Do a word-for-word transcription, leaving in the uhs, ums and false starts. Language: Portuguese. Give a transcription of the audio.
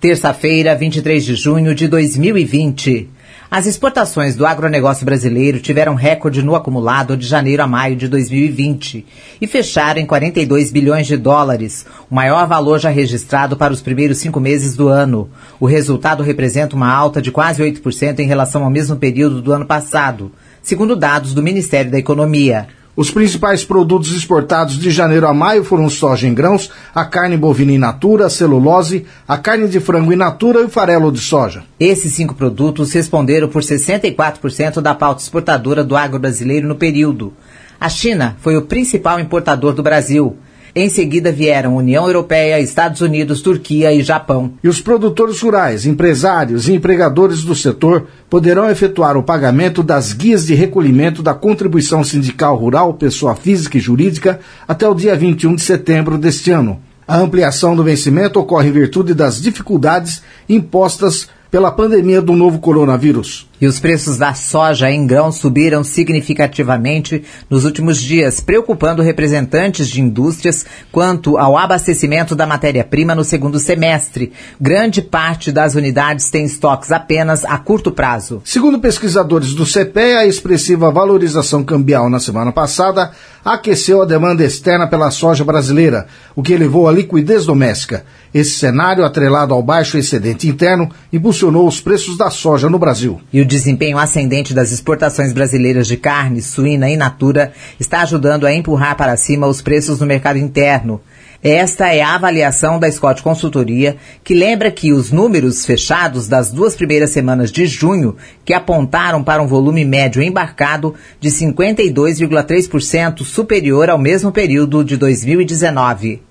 Terça-feira, vinte e três de junho de dois mil e vinte. As exportações do agronegócio brasileiro tiveram recorde no acumulado de janeiro a maio de dois mil e vinte e fecharam em quarenta e dois bilhões de dólares, o maior valor já registrado para os primeiros cinco meses do ano. O resultado representa uma alta de quase oito por cento em relação ao mesmo período do ano passado, segundo dados do Ministério da Economia. Os principais produtos exportados de janeiro a maio foram soja em grãos, a carne bovina in natura, a celulose, a carne de frango in natura e o farelo de soja. Esses cinco produtos responderam por sessenta e quatro por cento da pauta exportadora do agro brasileiro no período. A China foi o principal importador do Brasil. Em seguida vieram União Europeia, Estados Unidos, Turquia e Japão. E os produtores rurais, empresários e empregadores do setor poderão efetuar o pagamento das guias de recolhimento da contribuição sindical rural, pessoa física e jurídica, até o dia vinte e um de setembro deste ano. A ampliação do vencimento ocorre em virtude das dificuldades impostas pela pandemia do novo coronavírus. E os preços da soja em grão subiram significativamente nos últimos dias, preocupando representantes de indústrias quanto ao abastecimento da matéria-prima no segundo semestre. Grande parte das unidades tem estoques apenas a curto prazo. Segundo pesquisadores do C P E A, a expressiva valorização cambial na semana passada aqueceu a demanda externa pela soja brasileira, o que elevou a liquidez doméstica. Esse cenário, atrelado ao baixo excedente interno, impulsionou os preços da soja no Brasil. E o desempenho ascendente das exportações brasileiras de carne, suína e in natura está ajudando a empurrar para cima os preços no mercado interno. Esta é a avaliação da Scott Consultoria, que lembra que os números fechados das duas primeiras semanas de junho, que apontaram para um volume médio embarcado de cinquenta e dois vírgula três por cento superior ao mesmo período de dois mil e dezenove.